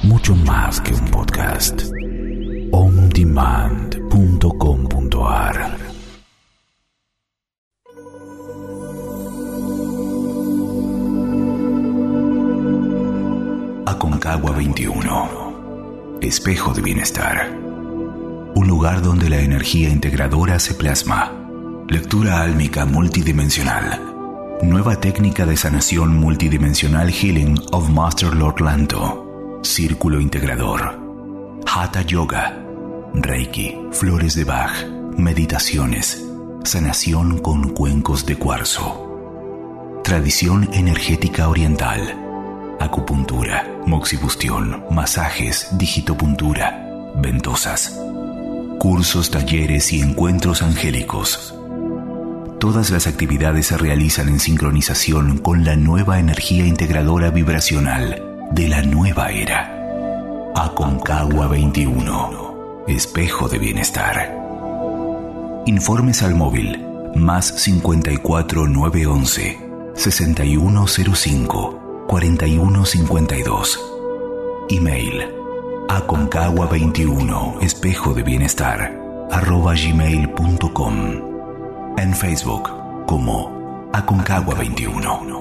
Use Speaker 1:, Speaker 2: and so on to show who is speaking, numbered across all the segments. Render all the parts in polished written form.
Speaker 1: mucho más que un podcast. ondemand.com.ar. Aconcagua 21. Espejo de bienestar. Un lugar donde la energía integradora se plasma. Lectura álmica multidimensional. Nueva técnica de sanación multidimensional Healing of Master Lord Lanto. Círculo integrador. Hatha Yoga. Reiki. Flores de Bach. Meditaciones. Sanación con cuencos de cuarzo. Tradición energética oriental. Acupuntura, moxibustión, masajes, digitopuntura, ventosas. Cursos, talleres y encuentros angélicos. Todas las actividades se realizan en sincronización con la nueva energía integradora vibracional de la nueva era. Aconcagua 21. Espejo de bienestar. Informes al móvil más 54 911 6105 4152. Email aconcagua21 espejo de bienestar @gmail.com. En Facebook como Aconcagua 21.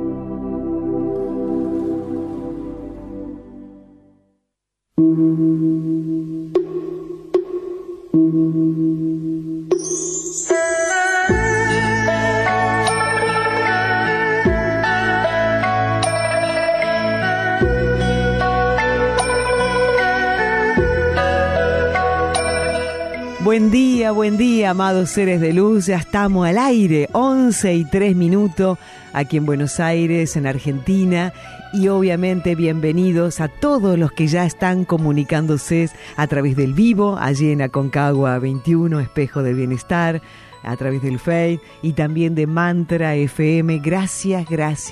Speaker 2: Buen día, amados seres de luz. Ya estamos al aire, 11:03 aquí en Buenos Aires, en Argentina. Y obviamente bienvenidos a todos los que ya están comunicándose a través del vivo, allí en Aconcagua 21, Espejo de Bienestar, a través del Face y también de Mantra FM. Gracias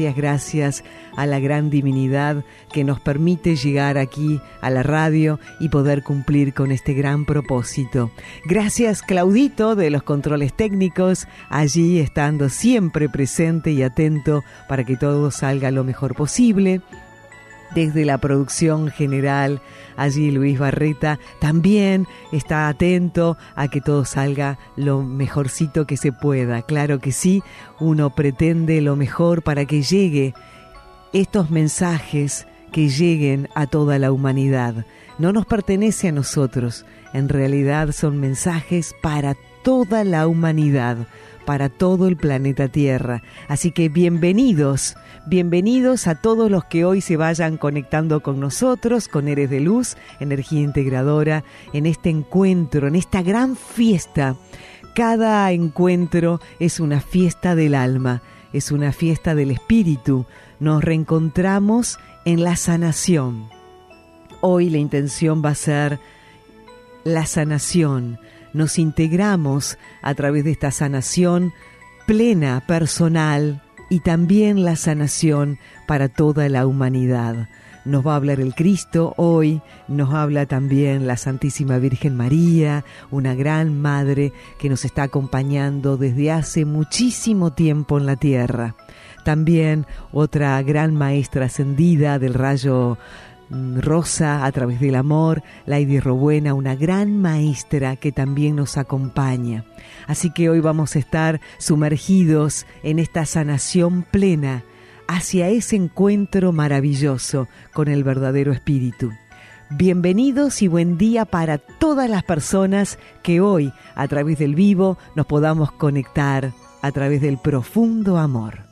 Speaker 2: a la gran divinidad que nos permite llegar aquí a la radio y poder cumplir con este gran propósito. Gracias, Claudito, de los controles técnicos, allí estando siempre presente y atento para que todo salga lo mejor posible. Desde la producción general, allí Luis Barreta también está atento a que todo salga lo mejorcito que se pueda. Claro que sí, uno pretende lo mejor para que llegue estos mensajes, que lleguen a toda la humanidad. No nos pertenece a nosotros, en realidad son mensajes para toda la humanidad, para todo el planeta Tierra. Así que bienvenidos a todos los que hoy se vayan conectando con nosotros, con Eres de Luz, Energía Integradora, en este encuentro, en esta gran fiesta. Cada encuentro es una fiesta del alma, es una fiesta del espíritu. Nos reencontramos en la sanación. Hoy la intención va a ser la sanación. Nos integramos a través de esta sanación plena, personal, y también la sanación para toda la humanidad. Nos va a hablar el Cristo hoy, nos habla también la Santísima Virgen María, una gran madre que nos está acompañando desde hace muchísimo tiempo en la tierra. También otra gran maestra ascendida del rayo rosa a través del amor, Lady Rowena, una gran maestra que también nos acompaña. Así que hoy vamos a estar sumergidos en esta sanación plena hacia ese encuentro maravilloso con el verdadero espíritu. Bienvenidos y buen día para todas las personas que hoy a través del vivo nos podamos conectar a través del profundo amor.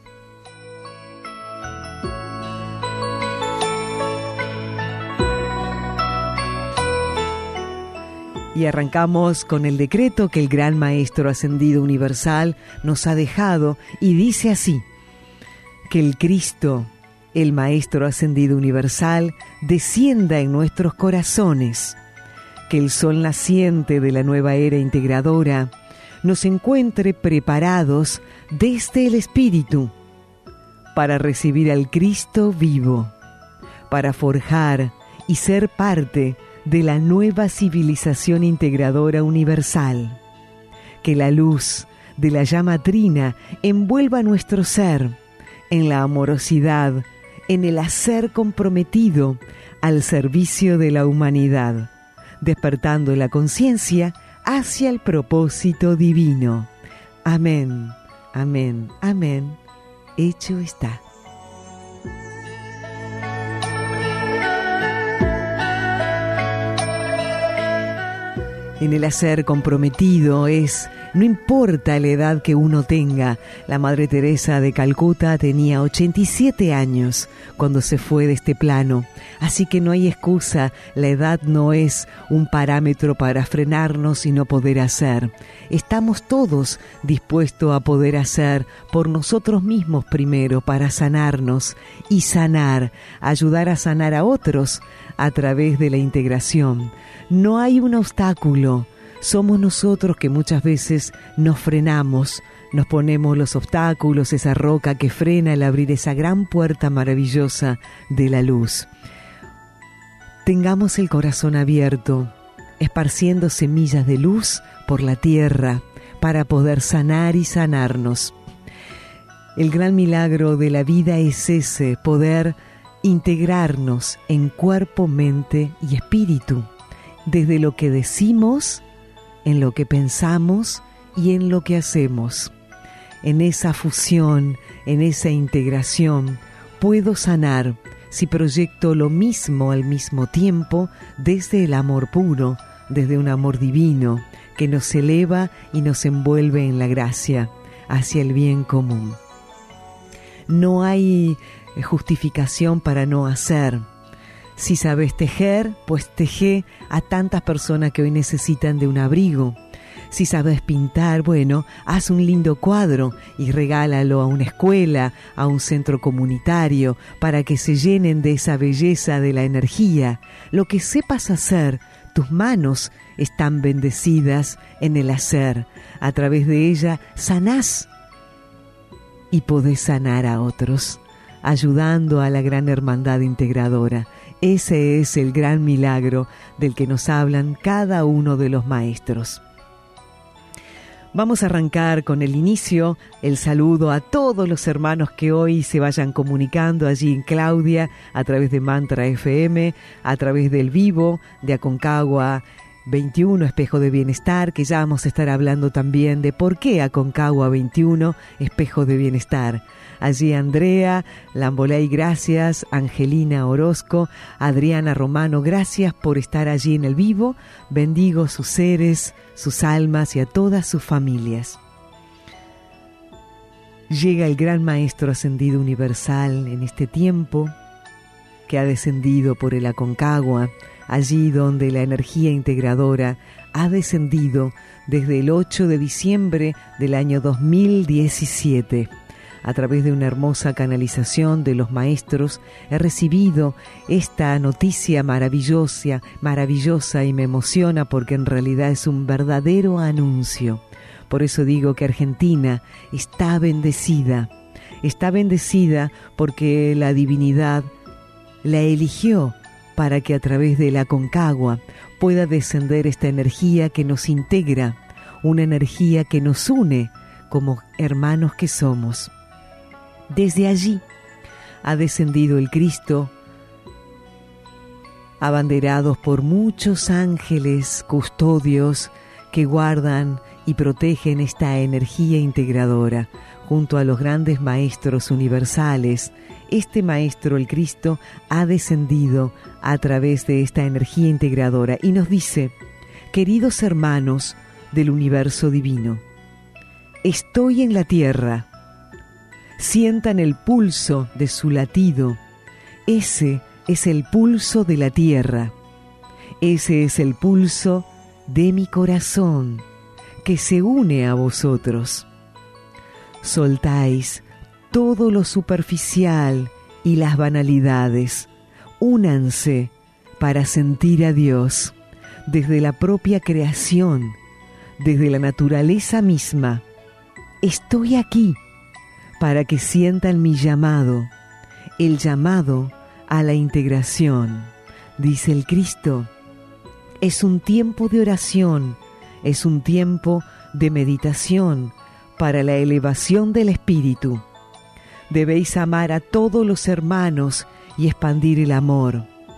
Speaker 2: Y arrancamos con el decreto que el Gran Maestro Ascendido Universal nos ha dejado y dice así: que el Cristo, el Maestro Ascendido Universal, descienda en nuestros corazones, que el sol naciente de la nueva era integradora nos encuentre preparados desde el Espíritu para recibir al Cristo vivo, para forjar y ser parte de la nueva civilización integradora universal. Que la luz de la llama trina envuelva nuestro ser en la amorosidad, en el hacer comprometido al servicio de la humanidad, despertando la conciencia hacia el propósito divino. Amén, amén, amén. Hecho está. En el hacer comprometido no importa la edad que uno tenga. La Madre Teresa de Calcuta tenía 87 años cuando se fue de este plano. Así que no hay excusa, la edad no es un parámetro para frenarnos y no poder hacer. Estamos todos dispuestos a poder hacer por nosotros mismos primero para sanarnos y sanar, ayudar a sanar a otros a través de la integración. No hay un obstáculo. Somos nosotros que muchas veces nos frenamos, nos ponemos los obstáculos, esa roca que frena el abrir esa gran puerta maravillosa de la luz. Tengamos el corazón abierto, esparciendo semillas de luz por la tierra para poder sanar y sanarnos. El gran milagro de la vida es ese, poder integrarnos en cuerpo, mente y espíritu, desde lo que decimos, en lo que pensamos y en lo que hacemos. En esa fusión, en esa integración, puedo sanar si proyecto lo mismo al mismo tiempo desde el amor puro, desde un amor divino que nos eleva y nos envuelve en la gracia hacia el bien común. No hay justificación para no hacer. Si sabes tejer, pues teje a tantas personas que hoy necesitan de un abrigo. Si sabes pintar, bueno, haz un lindo cuadro y regálalo a una escuela, a un centro comunitario, para que se llenen de esa belleza de la energía. Lo que sepas hacer, tus manos están bendecidas en el hacer. A través de ella sanás y podés sanar a otros, ayudando a la gran hermandad integradora. Ese es el gran milagro del que nos hablan cada uno de los maestros. Vamos a arrancar con el inicio, el saludo a todos los hermanos que hoy se vayan comunicando allí en Claudia, a través de Mantra FM, a través del vivo de Aconcagua 21, Espejo de Bienestar, que ya vamos a estar hablando también de por qué Aconcagua 21, Espejo de Bienestar. Allí Andrea Lambolay, gracias. Angelina Orozco, Adriana Romano, gracias por estar allí en el vivo. Bendigo sus seres, sus almas y a todas sus familias. Llega el gran Maestro Ascendido Universal en este tiempo que ha descendido por el Aconcagua, allí donde la energía integradora ha descendido desde el 8 de diciembre del año 2017. A través de una hermosa canalización de los maestros, he recibido esta noticia maravillosa y me emociona porque en realidad es un verdadero anuncio. Por eso digo que Argentina está bendecida porque la divinidad la eligió para que a través de la Aconcagua pueda descender esta energía que nos integra, una energía que nos une como hermanos que somos. Desde allí ha descendido el Cristo, abanderados por muchos ángeles custodios que guardan y protegen esta energía integradora. Junto a los grandes maestros universales, este Maestro, el Cristo, ha descendido a través de esta energía integradora y nos dice: queridos hermanos del universo divino, estoy en la tierra. Sientan el pulso de su latido. Ese es el pulso de la tierra. Ese es el pulso de mi corazón que se une a vosotros. Soltáis todo lo superficial y las banalidades. Únanse para sentir a Dios desde la propia creación, desde la naturaleza misma. Estoy aquí para que sientan mi llamado, el llamado a la integración. Dice el Cristo, es un tiempo de oración, es un tiempo de meditación para la elevación del espíritu. Debéis amar a todos los hermanos y expandir el amor.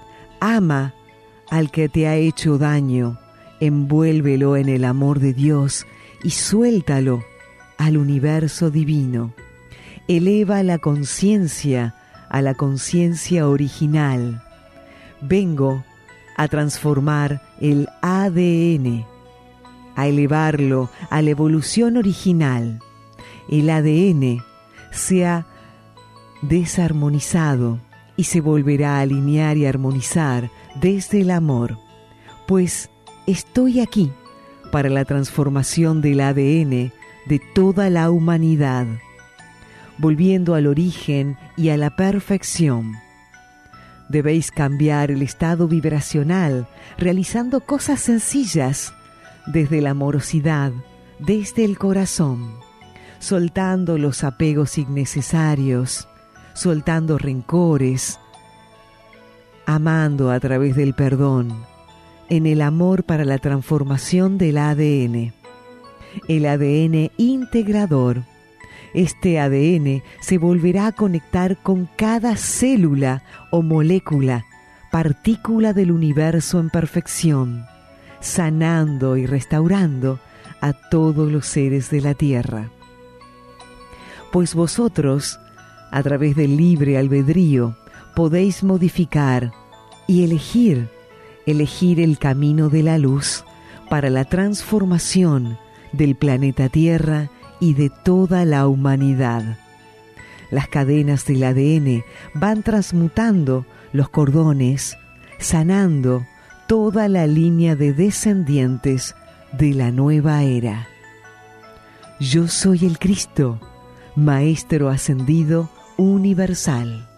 Speaker 2: Ama al que te ha hecho daño, envuélvelo en el amor de Dios y suéltalo al universo divino. Eleva la conciencia a la conciencia original. Vengo a transformar el ADN, a elevarlo a la evolución original. El ADN se ha desarmonizado y se volverá a alinear y armonizar desde el amor, pues estoy aquí para la transformación del ADN de toda la humanidad, volviendo al origen y a la perfección. Debéis cambiar el estado vibracional realizando cosas sencillas desde la amorosidad, desde el corazón, soltando los apegos innecesarios, soltando rencores, amando a través del perdón, en el amor para la transformación del ADN. El ADN integrador. Este ADN se volverá a conectar con cada célula o molécula, partícula del universo en perfección, sanando y restaurando a todos los seres de la Tierra. Pues vosotros, a través del libre albedrío, podéis modificar y elegir el camino de la luz para la transformación del planeta Tierra y de toda la humanidad. Las cadenas del ADN van transmutando los cordones, sanando toda la línea de descendientes de la nueva era. Yo soy el Cristo, Maestro Ascendido Universal.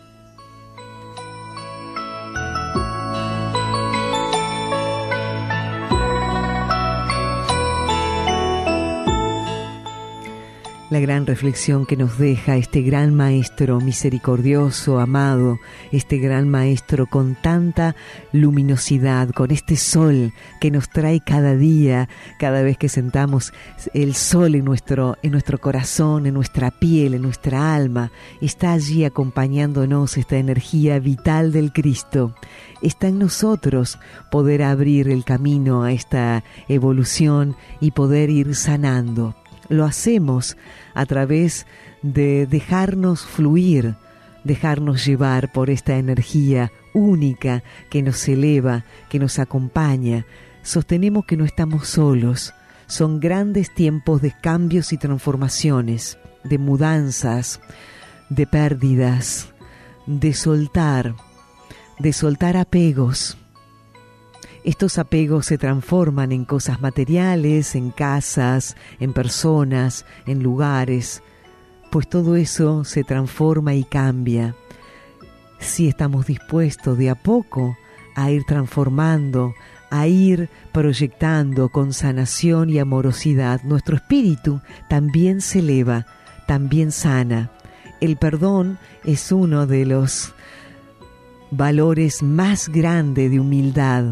Speaker 2: La gran reflexión que nos deja este gran Maestro misericordioso, amado, este gran Maestro con tanta luminosidad, con este sol que nos trae cada día, cada vez que sentamos el sol en nuestro corazón, en nuestra piel, en nuestra alma, está allí acompañándonos esta energía vital del Cristo. Está en nosotros poder abrir el camino a esta evolución y poder ir sanando. Lo hacemos a través de dejarnos fluir, dejarnos llevar por esta energía única que nos eleva, que nos acompaña. Sostenemos que no estamos solos. Son grandes tiempos de cambios y transformaciones, de mudanzas, de pérdidas, de soltar apegos. Estos apegos se transforman en cosas materiales, en casas, en personas, en lugares, pues todo eso se transforma y cambia. Si estamos dispuestos de a poco a ir transformando, a ir proyectando con sanación y amorosidad, nuestro espíritu también se eleva, también sana. El perdón es uno de los valores más grandes de humildad,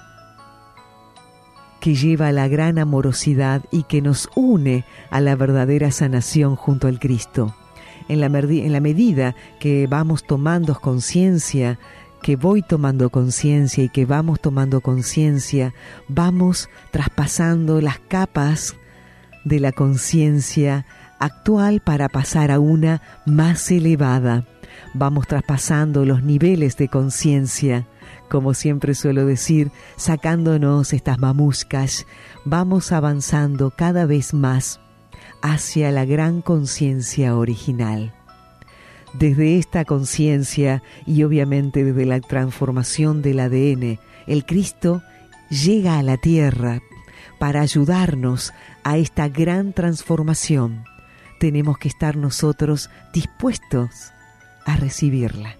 Speaker 2: que lleva a la gran amorosidad y que nos une a la verdadera sanación junto al Cristo. En la medida que vamos tomando conciencia, que voy tomando conciencia y que vamos tomando conciencia, vamos traspasando las capas de la conciencia actual para pasar a una más elevada. Vamos traspasando los niveles de conciencia. Como siempre suelo decir, sacándonos estas mamuscas, vamos avanzando cada vez más hacia la gran conciencia original. Desde esta conciencia y obviamente desde la transformación del ADN, el Cristo llega a la tierra para ayudarnos a esta gran transformación. Tenemos que estar nosotros dispuestos a recibirla.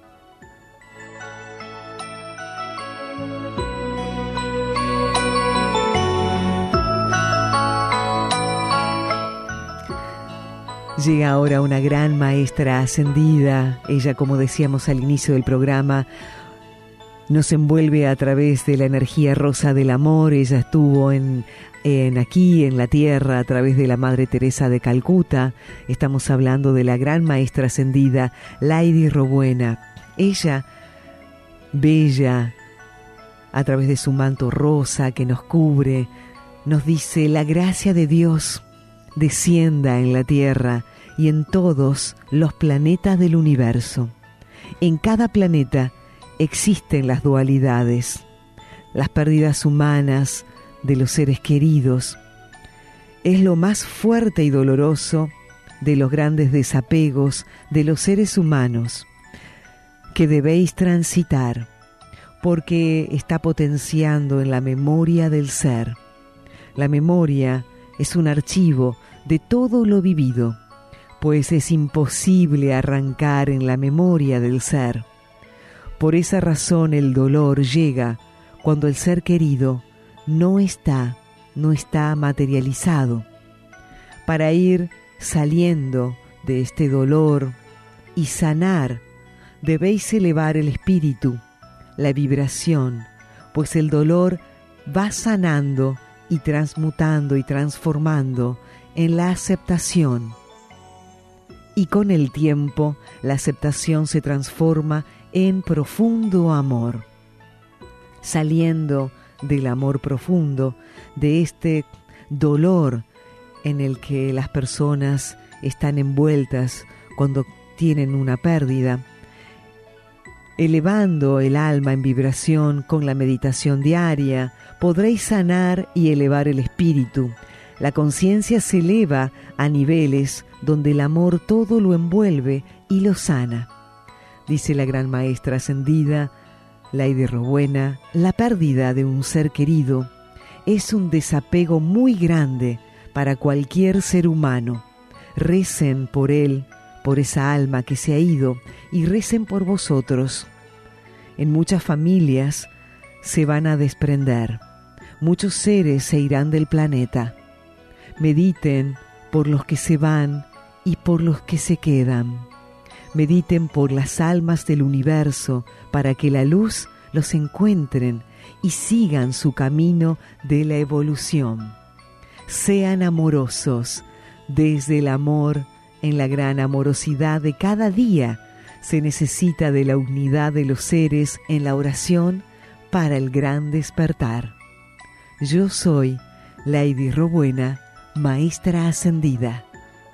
Speaker 2: Llega ahora una gran maestra ascendida. Ella, como decíamos al inicio del programa, nos envuelve a través de la energía rosa del amor. Ella estuvo aquí en la tierra a través de la Madre Teresa de Calcuta. Estamos hablando de la gran maestra ascendida, Lady Rowena. Ella, bella, a través de su manto rosa que nos cubre, nos dice: la gracia de Dios descienda en la tierra y en todos los planetas del universo. En cada planeta existen las dualidades, las pérdidas humanas de los seres queridos. Es lo más fuerte y doloroso de los grandes desapegos de los seres humanos que debéis transitar, porque está potenciando en la memoria del ser. La memoria es un archivo de todo lo vivido, pues es imposible arrancar en la memoria del ser. Por esa razón el dolor llega cuando el ser querido no está materializado. Para ir saliendo de este dolor y sanar, debéis elevar el espíritu, la vibración, pues el dolor va sanando y transmutando y transformando en la aceptación. Y con el tiempo, la aceptación se transforma en profundo amor. Saliendo del amor profundo, de este dolor en el que las personas están envueltas cuando tienen una pérdida, elevando el alma en vibración con la meditación diaria, podréis sanar y elevar el espíritu. La conciencia se eleva a niveles donde el amor todo lo envuelve y lo sana. Dice la gran maestra ascendida, Lady Rowena: la pérdida de un ser querido es un desapego muy grande para cualquier ser humano. Recen por él, por esa alma que se ha ido, y recen por vosotros. En muchas familias se van a desprender, muchos seres se irán del planeta. Mediten por los que se van y por los que se quedan. Mediten por las almas del universo para que la luz los encuentren y sigan su camino de la evolución. Sean amorosos. Desde el amor, en la gran amorosidad de cada día, se necesita de la unidad de los seres en la oración para el gran despertar. Yo soy Lady Rowena, maestra ascendida.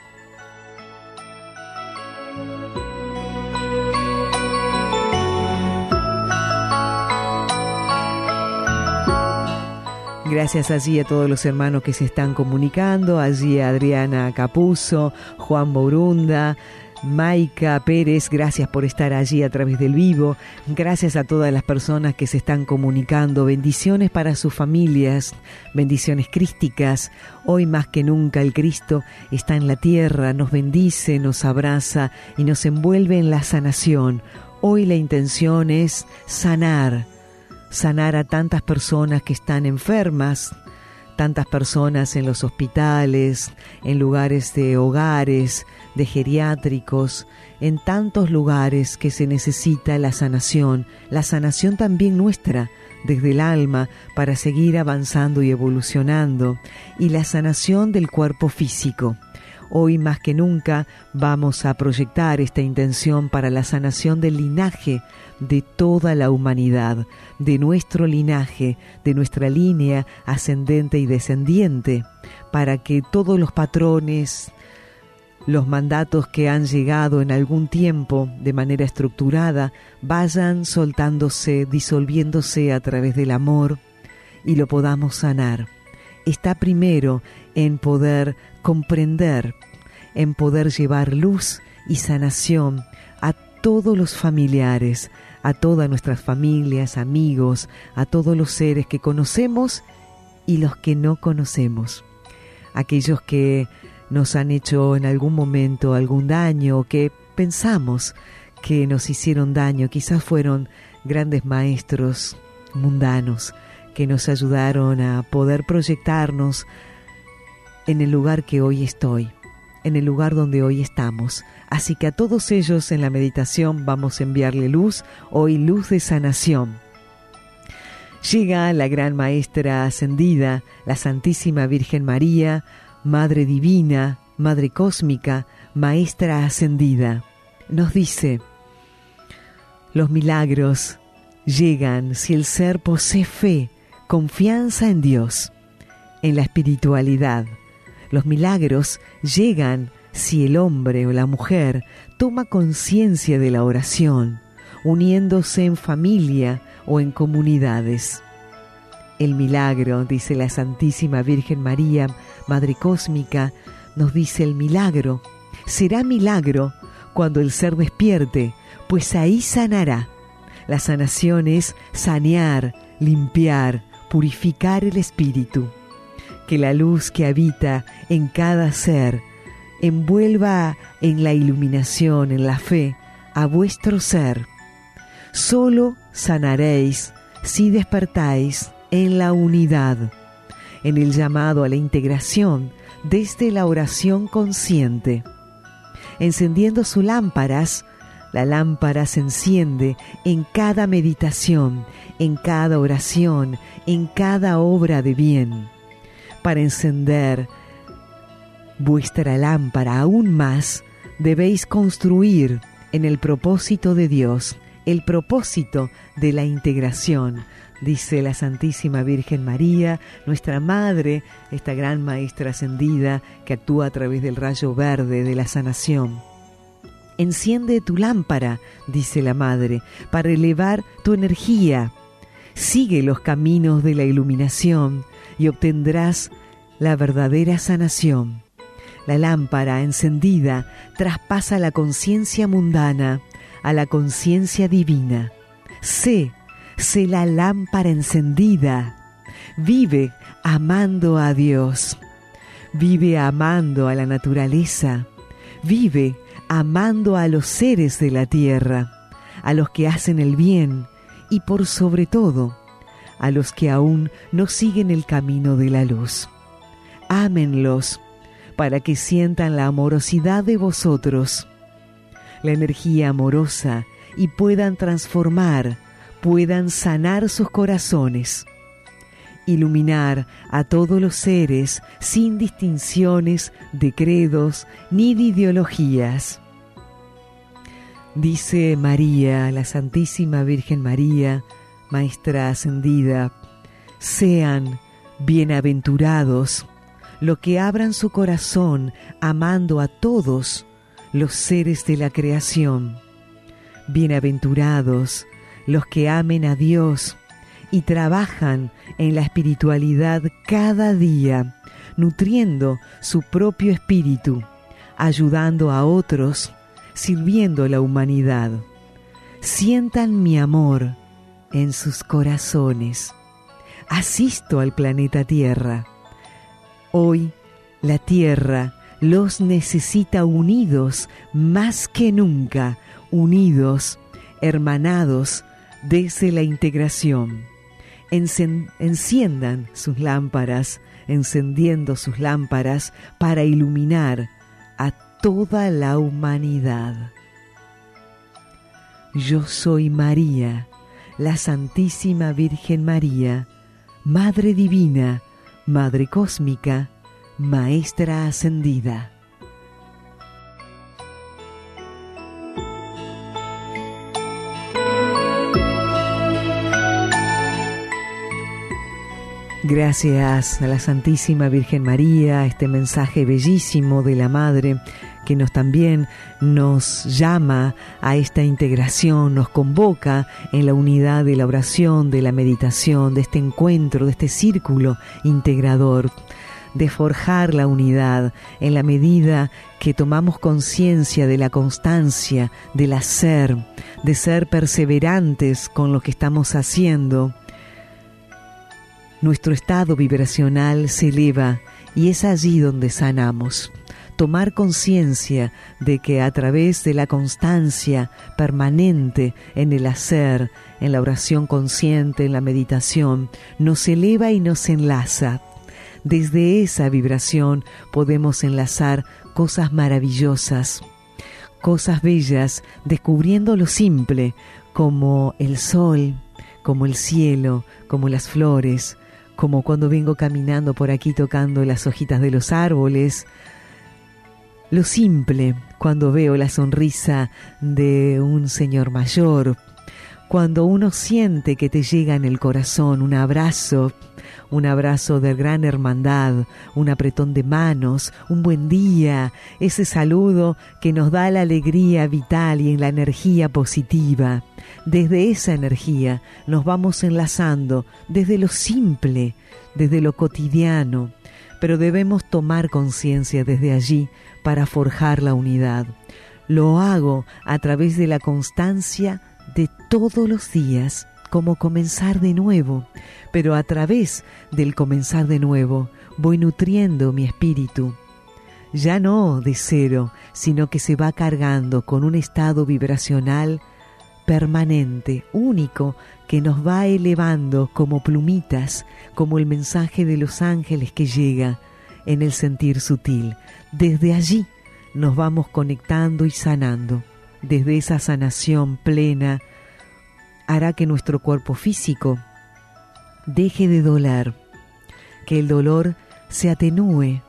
Speaker 2: Gracias allí a todos los hermanos que se están comunicando, allí a Adriana Capuzzo, Juan Borunda, Maika Pérez, gracias por estar allí a través del vivo. Gracias a todas las personas que se están comunicando. Bendiciones para sus familias, bendiciones crísticas. Hoy más que nunca el Cristo está en la tierra, nos bendice, nos abraza y nos envuelve en la sanación. Hoy la intención es sanar a tantas personas que están enfermas, tantas personas en los hospitales, en lugares de hogares, de geriátricos, en tantos lugares que se necesita la sanación también nuestra, desde el alma, para seguir avanzando y evolucionando, y la sanación del cuerpo físico. Hoy más que nunca vamos a proyectar esta intención para la sanación del linaje de toda la humanidad, de nuestro linaje, de nuestra línea ascendente y descendiente, para que todos los patrones, los mandatos que han llegado en algún tiempo de manera estructurada, vayan soltándose, disolviéndose a través del amor y lo podamos sanar. Está primero en poder comprender, en poder llevar luz y sanación a todos los familiares, a todas nuestras familias, amigos, a todos los seres que conocemos y los que no conocemos. Aquellos que nos han hecho en algún momento algún daño, o que pensamos que nos hicieron daño, quizás fueron grandes maestros mundanos que nos ayudaron a poder proyectarnos en el lugar que hoy estoy, en el lugar donde hoy estamos. Así que a todos ellos en la meditación vamos a enviarle luz, hoy luz de sanación. Llega la gran maestra ascendida, la Santísima Virgen María, Madre Divina, Madre Cósmica, Maestra Ascendida. Nos dice: los milagros llegan si el ser posee fe, confianza en Dios, en la espiritualidad. Los milagros llegan si el hombre o la mujer toma conciencia de la oración, uniéndose en familia o en comunidades. El milagro, dice la Santísima Virgen María, Madre Cósmica, nos dice el milagro. Será milagro cuando el ser despierte, pues ahí sanará. La sanación es sanear, limpiar, purificar el espíritu. Que la luz que habita en cada ser envuelva en la iluminación, en la fe, a vuestro ser. Solo sanaréis si despertáis en la unidad, en el llamado a la integración desde la oración consciente. Encendiendo sus lámparas, la lámpara se enciende en cada meditación, en cada oración, en cada obra de bien. Para encender vuestra lámpara aún más, debéis construir en el propósito de Dios, el propósito de la integración, dice la Santísima Virgen María, nuestra Madre, esta gran Maestra ascendida que actúa a través del rayo verde de la sanación. Enciende tu lámpara, dice la Madre, para elevar tu energía. Sigue los caminos de la iluminación y obtendrás la verdadera sanación. La lámpara encendida traspasa la conciencia mundana a la conciencia divina. Sé la lámpara encendida. Vive amando a Dios. Vive amando a la naturaleza. Vive amando a los seres de la tierra, a los que hacen el bien y por sobre todo a los que aún no siguen el camino de la luz. Ámenlos para que sientan la amorosidad de vosotros, la energía amorosa, y puedan transformar, puedan sanar sus corazones, iluminar a todos los seres sin distinciones de credos ni de ideologías. Dice María, la Santísima Virgen María, Maestra ascendida, sean bienaventurados los que abran su corazón amando a todos los seres de la creación. Bienaventurados los que amen a Dios y trabajan en la espiritualidad cada día, nutriendo su propio espíritu, ayudando a otros, sirviendo a la humanidad. Sientan mi amor en sus corazones. Asisto al planeta Tierra. Hoy la Tierra los necesita unidos más que nunca, unidos, hermanados desde la integración. Enciendan sus lámparas, encendiendo sus lámparas para iluminar a toda la humanidad. Yo soy María, la Santísima Virgen María, Madre Divina, Madre Cósmica, Maestra Ascendida. Gracias a la Santísima Virgen María, este mensaje bellísimo de la Madre que también nos llama a esta integración, nos convoca en la unidad de la oración, de la meditación, de este encuentro, de este círculo integrador, de forjar la unidad en la medida que tomamos conciencia de la constancia, del hacer, de ser perseverantes con lo que estamos haciendo. Nuestro estado vibracional se eleva y es allí donde sanamos. Tomar conciencia de que a través de la constancia permanente en el hacer, en la oración consciente, en la meditación, nos eleva y nos enlaza. Desde esa vibración podemos enlazar cosas maravillosas, cosas bellas, descubriendo lo simple, como el sol, como el cielo, como las flores, como cuando vengo caminando por aquí tocando las hojitas de los árboles. Lo simple, cuando veo la sonrisa de un señor mayor, cuando uno siente que te llega en el corazón un abrazo de gran hermandad, un apretón de manos, un buen día, ese saludo que nos da la alegría vital y en la energía positiva. Desde esa energía nos vamos enlazando desde lo simple, desde lo cotidiano, pero debemos tomar conciencia desde allí para forjar la unidad. Lo hago a través de la constancia de todos los días, como comenzar de nuevo, pero a través del comenzar de nuevo voy nutriendo mi espíritu, ya no de cero, sino que se va cargando con un estado vibracional permanente, único, que nos va elevando como plumitas, como el mensaje de los ángeles que llega en el sentir sutil. Desde allí nos vamos conectando y sanando. Desde esa sanación plena hará que nuestro cuerpo físico deje de doler, que el dolor se atenúe,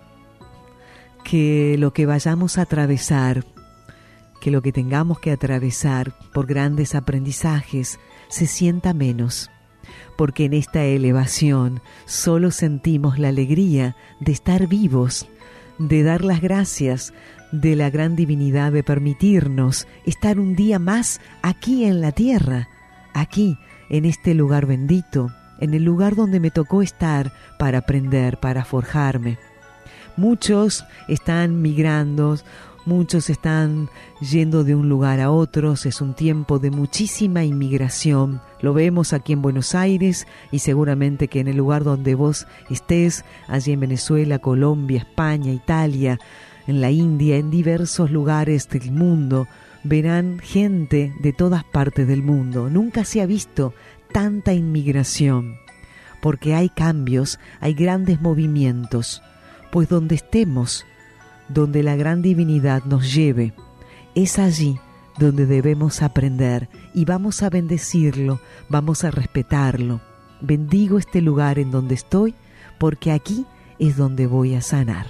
Speaker 2: que lo que vayamos a atravesar, que lo que tengamos que atravesar por grandes aprendizajes se sienta menos, porque en esta elevación solo sentimos la alegría de estar vivos, de dar las gracias de la gran divinidad de permitirnos estar un día más aquí en la tierra, aquí, en este lugar bendito, en el lugar donde me tocó estar para aprender, para forjarme. Muchos están migrando, muchos están yendo de un lugar a otro, es un tiempo de muchísima inmigración. Lo vemos aquí en Buenos Aires y seguramente que en el lugar donde vos estés, allí en Venezuela, Colombia, España, Italia, en la India, en diversos lugares del mundo, verán gente de todas partes del mundo. Nunca se ha visto tanta inmigración, porque hay cambios, hay grandes movimientos, pues donde estemos, donde la gran divinidad nos lleve, es allí donde debemos aprender y vamos a bendecirlo, vamos a respetarlo. Bendigo este lugar en donde estoy, porque aquí es donde voy a sanar.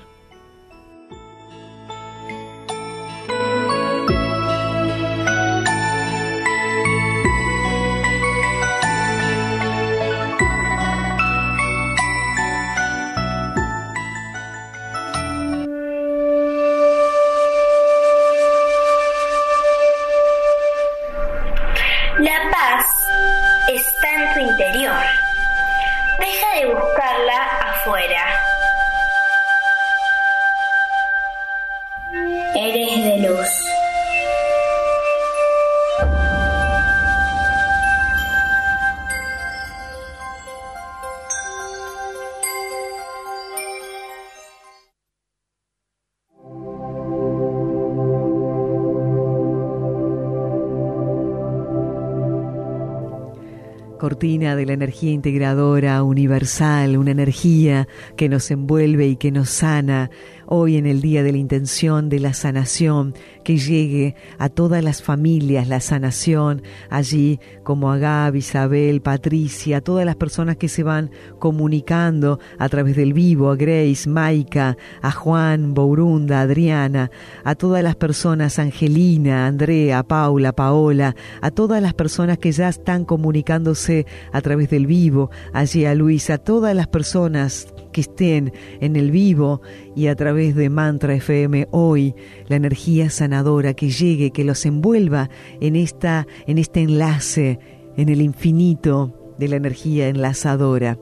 Speaker 2: Cortina de la energía integradora, universal, una energía que nos envuelve y que nos sana. Hoy en el Día de la Intención de la Sanación, que llegue a todas las familias la sanación, allí como a Gaby, Isabel, Patricia, a todas las personas que se van comunicando a través del vivo, a Grace, Maika, a Juan, Bourunda, Adriana, a todas las personas, Angelina, Andrea, Paula, Paola, a todas las personas que ya están comunicándose a través del vivo, allí a Luis, a todas las personas que estén en el vivo y a través de Mantra FM hoy, la energía sanadora que llegue, que los envuelva en este enlace, en el infinito de la energía enlazadora,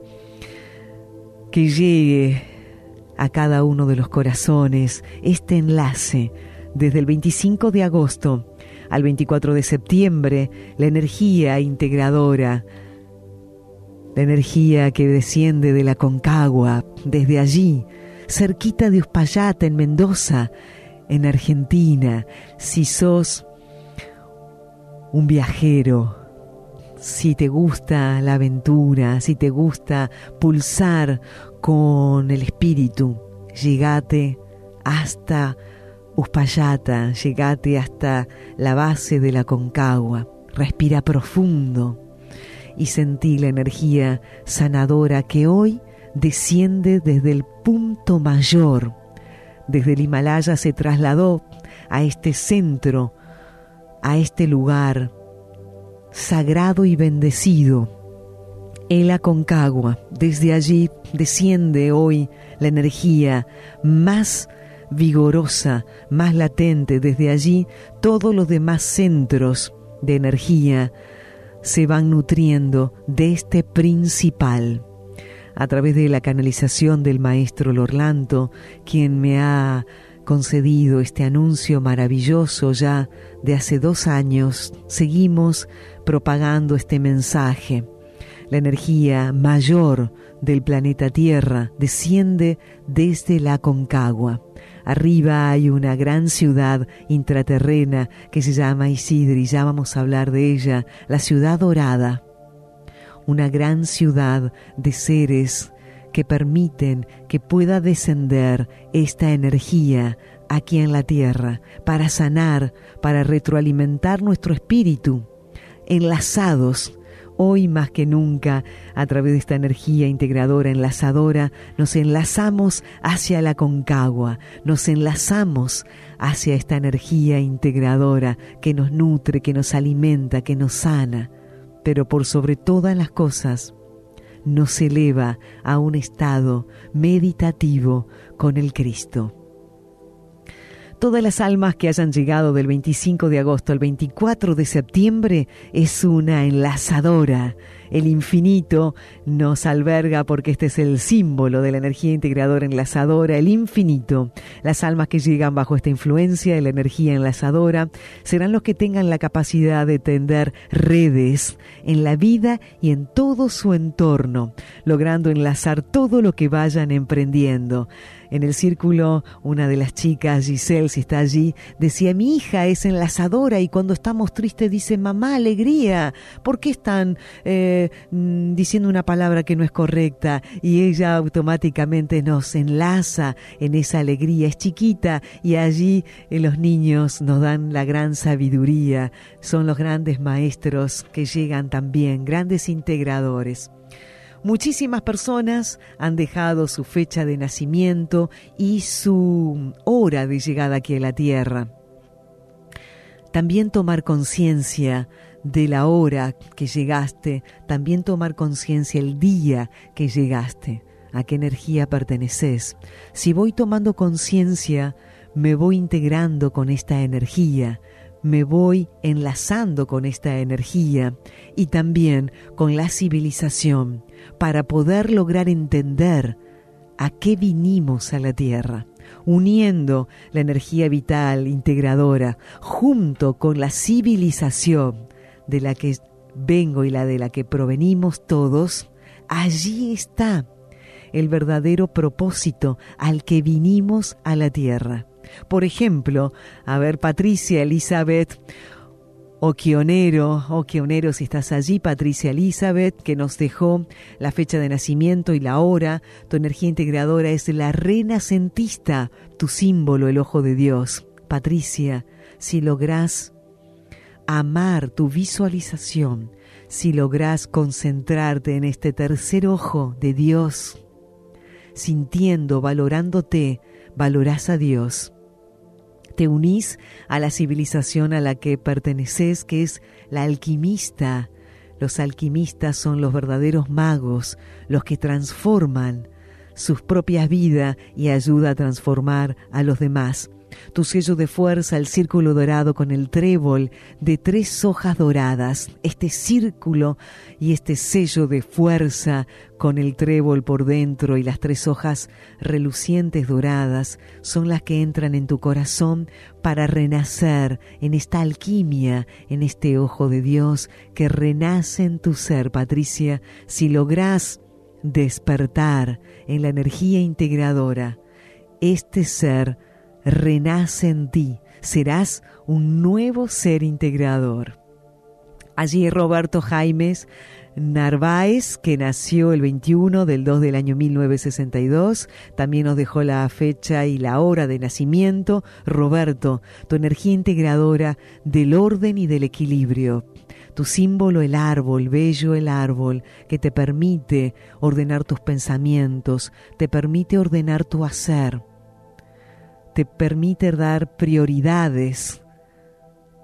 Speaker 2: que llegue a cada uno de los corazones este enlace desde el 25 de agosto al 24 de septiembre, la energía integradora, la energía que desciende de la Concagua, desde allí, cerquita de Uspallata, en Mendoza, en Argentina. Si sos un viajero, si te gusta la aventura, si te gusta pulsar con el espíritu, llegate hasta Uspallata, llegate hasta la base de la Concagua, respira profundo y sentí la energía sanadora que hoy desciende desde el punto mayor. Desde el Himalaya se trasladó a este centro, a este lugar sagrado y bendecido, el Aconcagua. Desde allí desciende hoy la energía más vigorosa, más latente. Desde allí todos los demás centros de energía se van nutriendo de este principal. A través de la canalización del maestro Lorlanto, quien me ha concedido este anuncio maravilloso ya de hace 2 años, seguimos propagando este mensaje. La energía mayor del planeta Tierra desciende desde la Aconcagua. Arriba hay una gran ciudad intraterrena que se llama Isidri, ya vamos a hablar de ella, la ciudad dorada. Una gran ciudad de seres que permiten que pueda descender esta energía aquí en la Tierra para sanar, para retroalimentar nuestro espíritu, enlazados. Hoy más que nunca, a través de esta energía integradora, enlazadora, nos enlazamos hacia la Aconcagua, nos enlazamos hacia esta energía integradora que nos nutre, que nos alimenta, que nos sana, pero por sobre todas las cosas, nos eleva a un estado meditativo con el Cristo. Todas las almas que hayan llegado del 25 de agosto al 24 de septiembre es una enlazadora. El infinito nos alberga porque este es el símbolo de la energía integradora enlazadora, el infinito. Las almas que llegan bajo esta influencia de la energía enlazadora serán los que tengan la capacidad de tender redes en la vida y en todo su entorno, logrando enlazar todo lo que vayan emprendiendo. En el círculo, una de las chicas, Giselle, si está allí, decía: mi hija es enlazadora y cuando estamos tristes dice: mamá, alegría. ¿Por qué están diciendo una palabra que no es correcta? Y ella automáticamente nos enlaza en esa alegría. Es chiquita y allí los niños nos dan la gran sabiduría. Son los grandes maestros que llegan también, grandes integradores. Muchísimas personas han dejado su fecha de nacimiento y su hora de llegada aquí a la Tierra. También tomar conciencia de la hora que llegaste, también tomar conciencia el día que llegaste, a qué energía perteneces. Si voy tomando conciencia, me voy integrando con esta energía, me voy enlazando con esta energía y también con la civilización para poder lograr entender a qué vinimos a la Tierra, uniendo la energía vital integradora junto con la civilización de la que vengo y la de la que provenimos todos. Allí está el verdadero propósito al que vinimos a la Tierra. Por ejemplo, a ver, Patricia Elizabeth Oquionero, si estás allí, Patricia Elizabeth, que nos dejó la fecha de nacimiento y la hora. Tu energía integradora es la renacentista, tu símbolo, el ojo de Dios. Patricia, si lográs amar tu visualización, si lográs concentrarte en este tercer ojo de Dios, sintiendo, valorándote, valorás a Dios. Te unís a la civilización a la que perteneces, que es la alquimista. Los alquimistas son los verdaderos magos, los que transforman sus propias vidas y ayudan a transformar a los demás. Tu sello de fuerza, el círculo dorado con el trébol de 3 hojas doradas. Este círculo y este sello de fuerza con el trébol por dentro y las 3 hojas relucientes doradas son las que entran en tu corazón para renacer en esta alquimia, en este ojo de Dios que renace en tu ser, Patricia. Si lográs despertar en la energía integradora, este ser renace en ti, serás un nuevo ser integrador. Allí Roberto Jaimes Narváez, que nació el 21 del 2 del año 1962, también nos dejó la fecha y la hora de nacimiento. Roberto, tu energía integradora del orden y del equilibrio. Tu símbolo, el árbol, bello el árbol, que te permite ordenar tus pensamientos, te permite ordenar tu hacer, te permite dar prioridades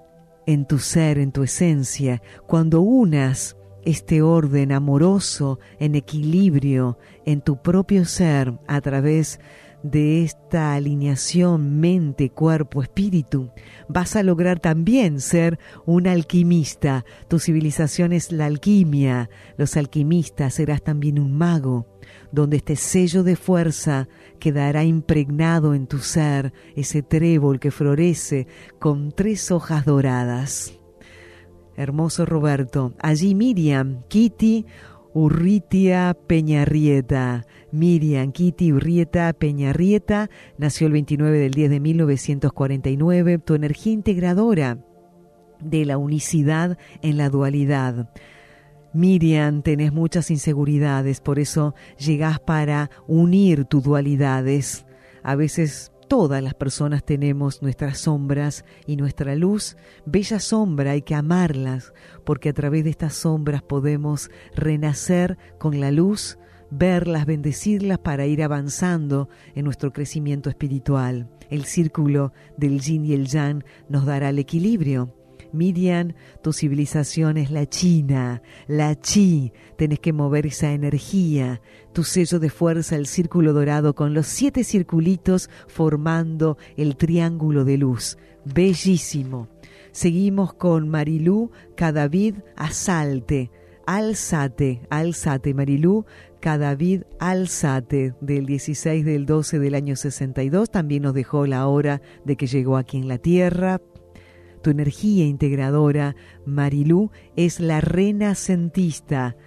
Speaker 2: en tu ser, en tu esencia, cuando unas este orden amoroso, en equilibrio, en tu propio ser, a través de esta alineación mente, cuerpo, espíritu, vas a lograr también ser un alquimista. Tu civilización es la alquimia. Los alquimistas serás también un mago, donde este sello de fuerza quedará impregnado en tu ser, ese trébol que florece con 3 hojas doradas. Hermoso Roberto. Allí Miriam, Kitty Urrutia Peñarrieta. Miriam Kitty Urrutia Peñarrieta nació el 29 del 10 de 1949. Tu energía integradora de la unicidad en la dualidad. Miriam, tenés muchas inseguridades, por eso llegás para unir tus dualidades. A veces todas las personas tenemos nuestras sombras y nuestra luz. Bella sombra, hay que amarlas, porque a través de estas sombras podemos renacer con la luz, verlas, bendecirlas para ir avanzando en nuestro crecimiento espiritual. El círculo del yin y el yang nos dará el equilibrio. Miriam, tu civilización es la China, la Chi. Tenés que mover esa energía, tu sello de fuerza, el círculo dorado con los 7 circulitos formando el triángulo de luz. Bellísimo. Seguimos con Marilú Cadavid Asalte. Alzate, alzate, Marilú Cadavid Alzate, del 16 del 12 del año 62. También nos dejó la hora de que llegó aquí en la tierra. Tu energía integradora, Marilú, es la renacentista,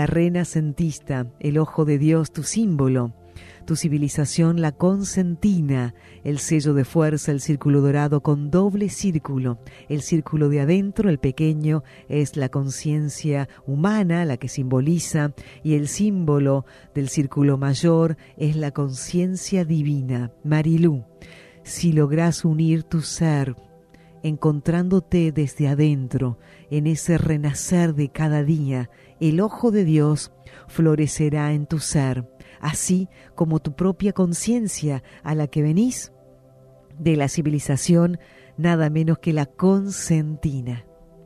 Speaker 2: el ojo de Dios, tu símbolo. Tu civilización, la consentina, el sello de fuerza, el círculo dorado con doble círculo. El círculo de adentro, el pequeño, es la conciencia humana, la que simboliza, y el símbolo del círculo mayor es la conciencia divina. Marilú, si lográs unir tu ser, encontrándote desde adentro, en ese renacer de cada día, el ojo de Dios florecerá en tu ser, así como tu propia conciencia a la que venís de la civilización, nada menos que la consentina.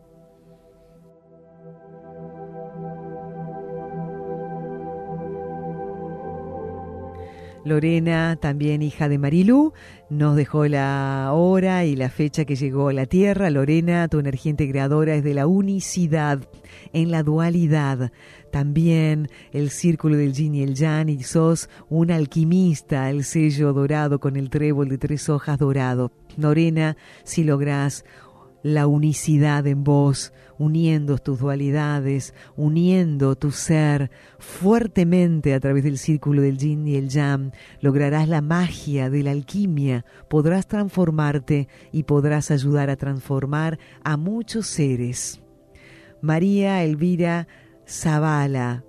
Speaker 2: Lorena, también hija de Marilú, nos dejó la hora y la fecha que llegó a la Tierra. Lorena, tu energía integradora es de la unicidad en la dualidad. También el círculo del yin y el yang, y sos un alquimista, el sello dorado con el trébol de 3 hojas dorado. Lorena, si lográs la unicidad en vos, uniendo tus dualidades, uniendo tu ser fuertemente a través del círculo del yin y el yang, lograrás la magia de la alquimia, podrás transformarte y podrás ayudar a transformar a muchos seres. María Elvira Zavala,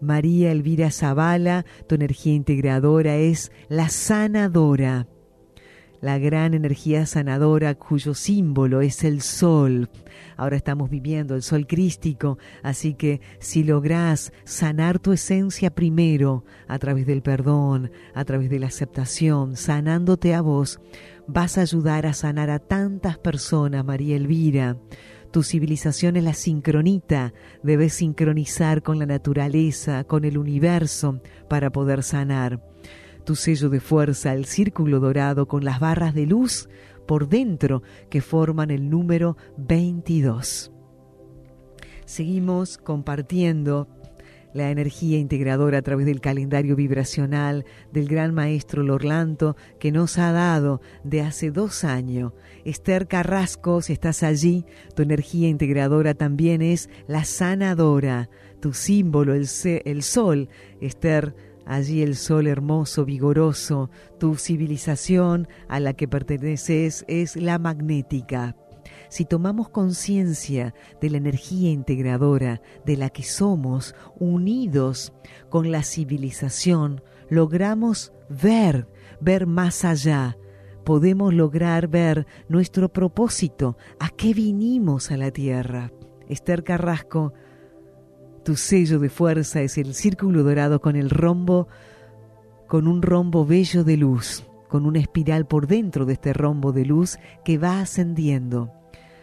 Speaker 2: tu energía integradora es la sanadora. La gran energía sanadora cuyo símbolo es el sol. Ahora estamos viviendo el sol crístico, así que si lográs sanar tu esencia primero a través del perdón, a través de la aceptación, sanándote a vos, vas a ayudar a sanar a tantas personas, María Elvira. Tu civilización es la sincronita, debes sincronizar con la naturaleza, con el universo para poder sanar. Tu sello de fuerza, el círculo dorado con las barras de luz por dentro que forman el número 22. Seguimos compartiendo la energía integradora a través del calendario vibracional del gran maestro Lorlanto que nos ha dado de hace 2 años. Esther Carrasco, si estás allí, tu energía integradora también es la sanadora. Tu símbolo, el sol, Esther. Allí el sol hermoso, vigoroso, tu civilización a la que perteneces es la magnética. Si tomamos conciencia de la energía integradora de la que somos, unidos con la civilización, logramos ver más allá. Podemos lograr ver nuestro propósito, a qué vinimos a la Tierra. Esther Carrasco, tu sello de fuerza es el círculo dorado con el rombo, con un rombo bello de luz, con una espiral por dentro de este rombo de luz que va ascendiendo.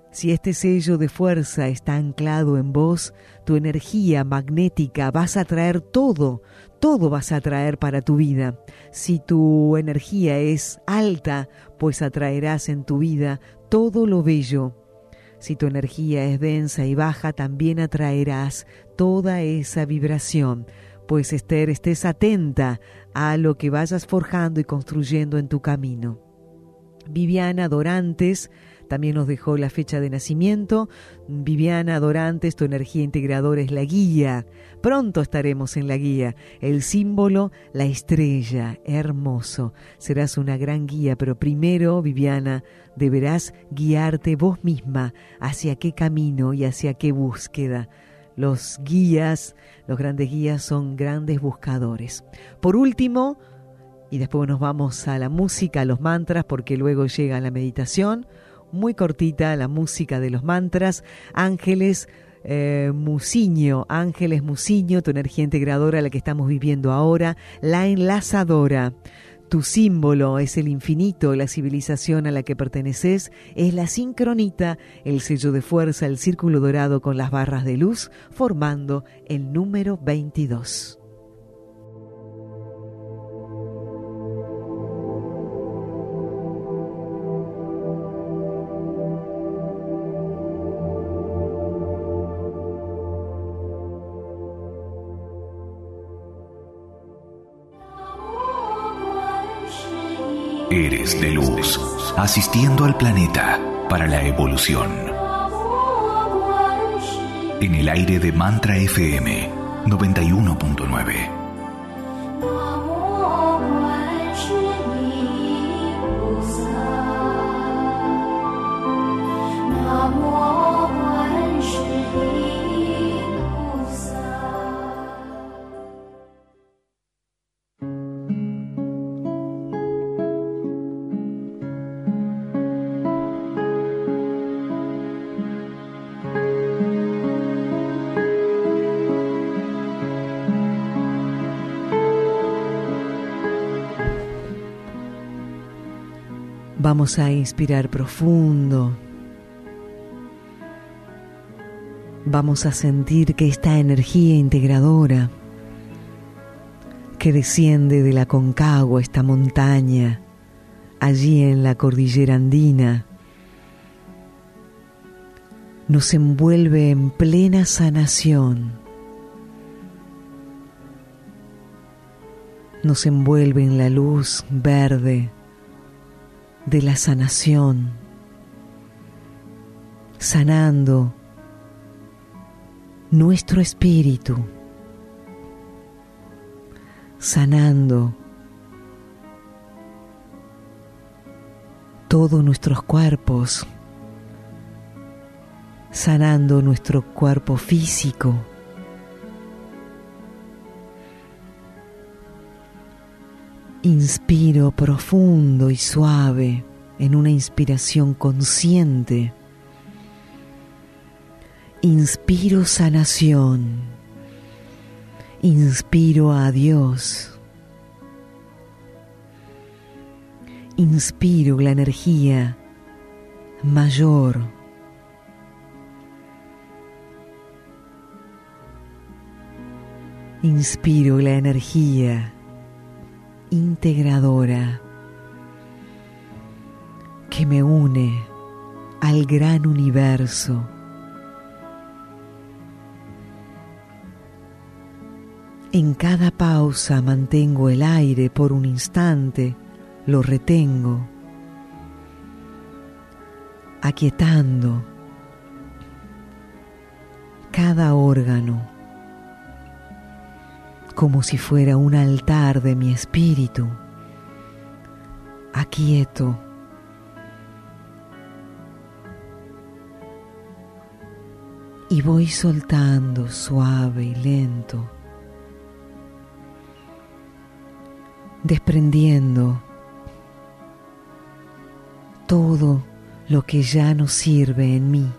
Speaker 2: Si este sello de fuerza está anclado en vos, tu energía magnética vas a traer todo vas a traer para tu vida. Si tu energía es alta, pues atraerás en tu vida todo lo bello. Si tu energía es densa y baja, también atraerás toda esa vibración. Pues Esther, estés atenta a lo que vayas forjando y construyendo en tu camino. Viviana Dorantes también nos dejó la fecha de nacimiento. Viviana Dorantes, tu energía integradora es la guía. Pronto estaremos en la guía. El símbolo, la estrella. Hermoso. Serás una gran guía, pero primero, Viviana, deberás guiarte vos misma hacia qué camino y hacia qué búsqueda. Los guías, los grandes guías son grandes buscadores. Por último, y después nos vamos a la música, a los mantras, porque luego llega la meditación. Muy cortita la música de los mantras. Ángeles Musiño, tu energía integradora, la que estamos viviendo ahora, la enlazadora. Tu símbolo es el infinito, la civilización a la que perteneces es la sincronita, el sello de fuerza, el círculo dorado con las barras de luz, formando el número 22.
Speaker 1: Eres de luz, asistiendo al planeta para la evolución. En el aire de Mantra FM 91.9.
Speaker 2: Vamos a inspirar profundo. Vamos a sentir que esta energía integradora que desciende de la Aconcagua, esta montaña, allí en la cordillera andina, nos envuelve en plena sanación. Nos envuelve en la luz verde de la sanación, sanando nuestro espíritu, sanando todos nuestros cuerpos, sanando nuestro cuerpo físico. Inspiro profundo y suave en una inspiración consciente. Inspiro sanación. Inspiro a Dios. Inspiro la energía mayor. Inspiro la energía integradora que me une al gran universo. En cada pausa mantengo el aire por un instante, lo retengo, aquietando cada órgano, como si fuera un altar de mi espíritu. Aquieto. Y voy soltando suave y lento, desprendiendo todo lo que ya no sirve en mí.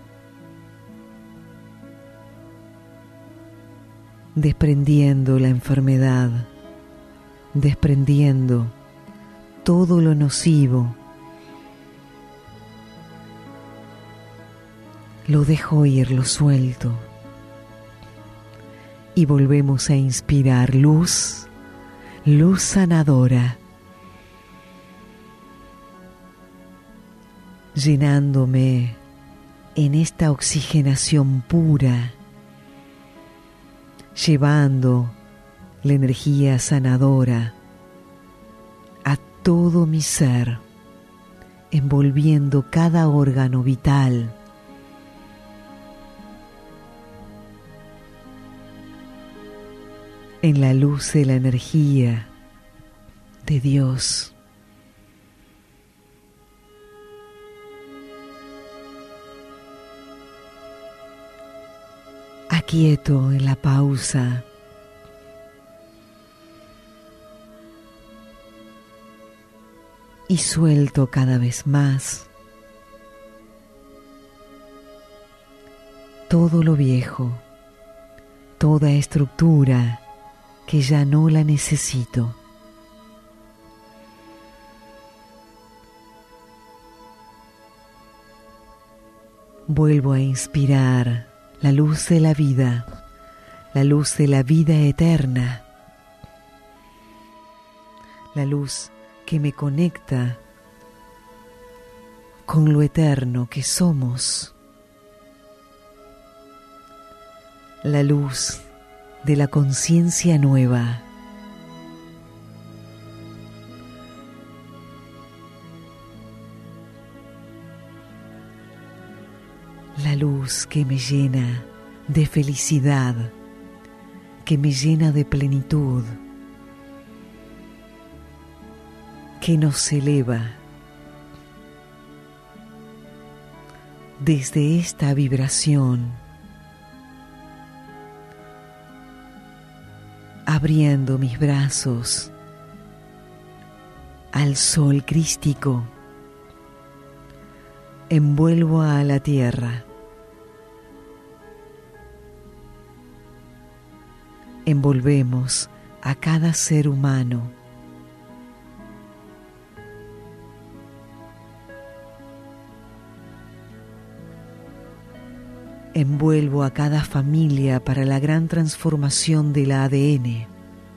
Speaker 2: Desprendiendo la enfermedad, desprendiendo todo lo nocivo, Lo dejo ir, lo suelto. Y volvemos a inspirar luz, luz sanadora, llenándome en esta oxigenación pura, llevando la energía sanadora a todo mi ser, envolviendo cada órgano vital. En la luz de la energía de Dios. Aquieto en la pausa. Y suelto cada vez más todo lo viejo, toda estructura que ya no la necesito. Vuelvo a inspirar la luz de la vida eterna, la luz que me conecta con lo eterno que somos, la luz de la conciencia nueva. La luz que me llena de felicidad, que me llena de plenitud, que nos eleva. Desde esta vibración, abriendo mis brazos al sol crístico, envuelvo a la tierra, envolvemos a cada ser humano, envuelvo a cada familia para la gran transformación del ADN.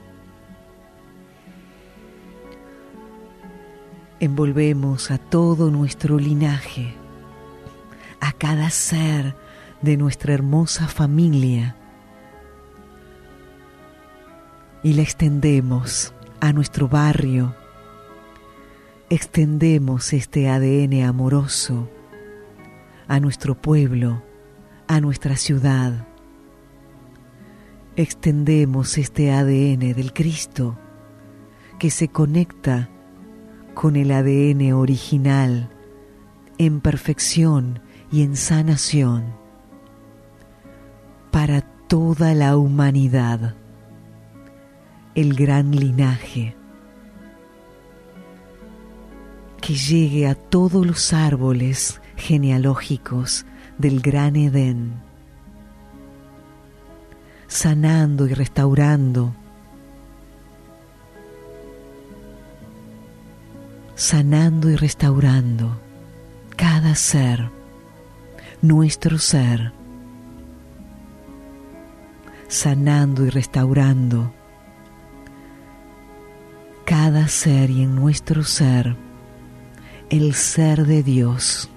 Speaker 2: Envolvemos a todo nuestro linaje, a cada ser de nuestra hermosa familia, y la extendemos a nuestro barrio. Extendemos este ADN amoroso a nuestro pueblo, a nuestra ciudad. Extendemos este ADN del Cristo que se conecta con el ADN original en perfección y en sanación para toda la humanidad, el gran linaje que llegue a todos los árboles genealógicos del gran Edén, sanando y restaurando, cada ser, nuestro ser, sanando y restaurando cada ser, y en nuestro ser, el ser de Dios.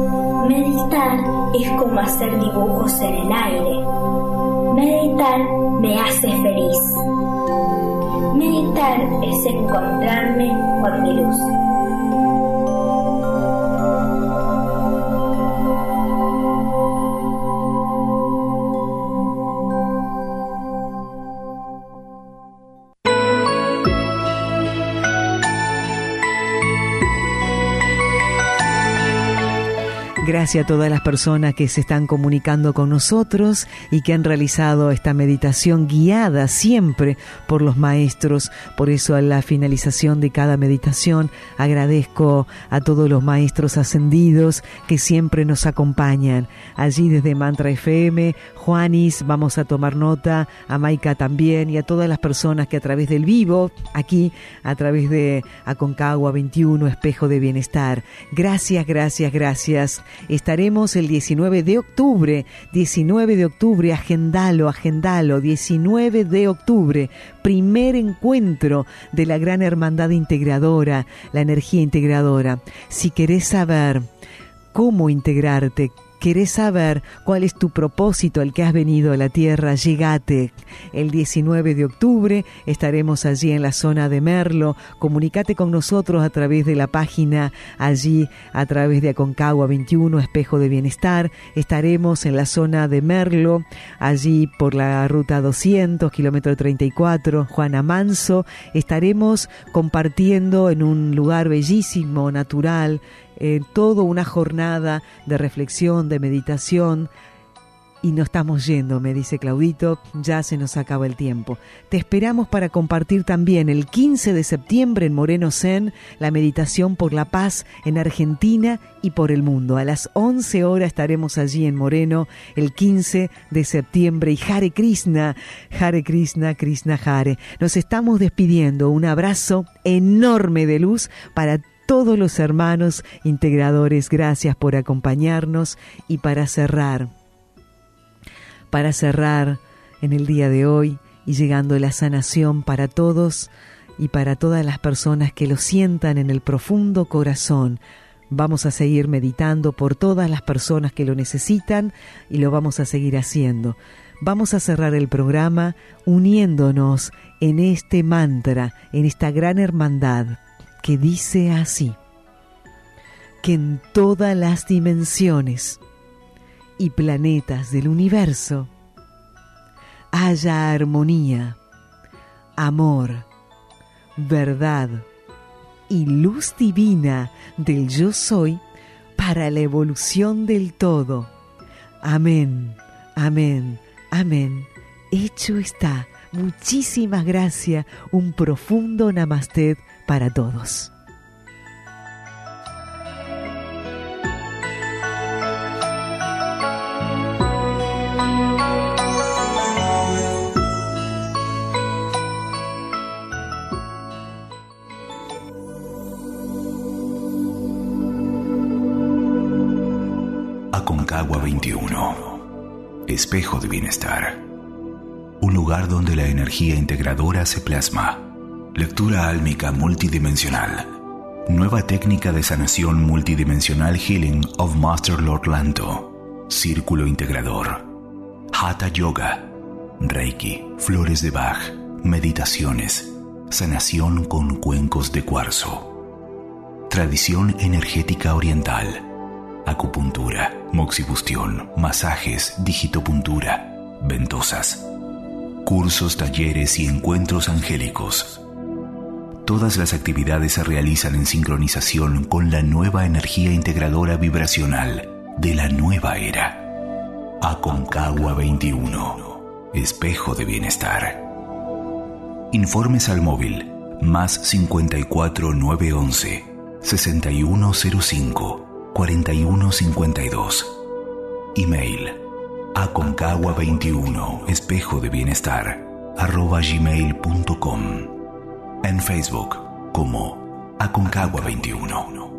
Speaker 3: Es como hacer dibujos en el aire. Meditar me hace feliz. Meditar es encontrarme con mi luz.
Speaker 2: Gracias a todas las personas que se están comunicando con nosotros y que han realizado esta meditación guiada siempre por los maestros. Por eso a la finalización de cada meditación agradezco a todos los maestros ascendidos que siempre nos acompañan. Allí desde Mantra FM, Juanis, vamos a tomar nota, a Maika también y a todas las personas que a través del vivo, aquí a través de Aconcagua 21, Espejo de Bienestar. Gracias, gracias, gracias. Estaremos el 19 de octubre, agendalo, 19 de octubre, primer encuentro de la gran hermandad integradora, la energía integradora. Si querés saber cómo integrarte, ¿querés saber cuál es tu propósito al que has venido a la Tierra? Llegate. El 19 de octubre estaremos allí en la zona de Merlo. Comunícate con nosotros a través de la página, allí a través de Aconcagua 21, Espejo de Bienestar. Estaremos en la zona de Merlo, allí por la ruta 200, kilómetro 34, Juana Manso. Estaremos compartiendo en un lugar bellísimo, natural, toda una jornada de reflexión, de meditación. Y nos estamos yendo, me dice Claudito, ya se nos acaba el tiempo. Te esperamos para compartir también el 15 de septiembre en Moreno Zen la meditación por la paz en Argentina y por el mundo. A las 11 horas estaremos allí en Moreno el 15 de septiembre. Y Hare Krishna, Krishna Hare. Nos estamos despidiendo. Un abrazo enorme de luz para todos los hermanos integradores. Gracias por acompañarnos. Y para cerrar en el día de hoy y llegando la sanación para todos y para todas las personas que lo sientan en el profundo corazón. Vamos a seguir meditando por todas las personas que lo necesitan y lo vamos a seguir haciendo. Vamos a cerrar el programa uniéndonos en este mantra, en esta gran hermandad que dice así: que en todas las dimensiones y planetas del universo haya armonía, amor, verdad y luz divina del Yo Soy para la evolución del todo. Amén, amén, amén. Hecho está. Muchísimas gracias. Un profundo namaste para todos.
Speaker 1: Aconcagua 21, Espejo de Bienestar. Un lugar donde la energía integradora se plasma. Lectura álmica multidimensional. Nueva técnica de sanación multidimensional Healing of Master Lord Lanto. Círculo integrador. Hatha Yoga. Reiki. Flores de Bach. Meditaciones. Sanación con cuencos de cuarzo. Tradición energética oriental. Acupuntura, moxibustión, masajes, digitopuntura, ventosas. Cursos, talleres y encuentros angélicos. Todas las actividades se realizan en sincronización con la nueva energía integradora vibracional de la nueva era. Aconcagua 21, Espejo de Bienestar. Informes al móvil +54 911 6105 4152. Email aconcagua21 espejo de bienestar @gmail.com. En Facebook como Aconcagua 21.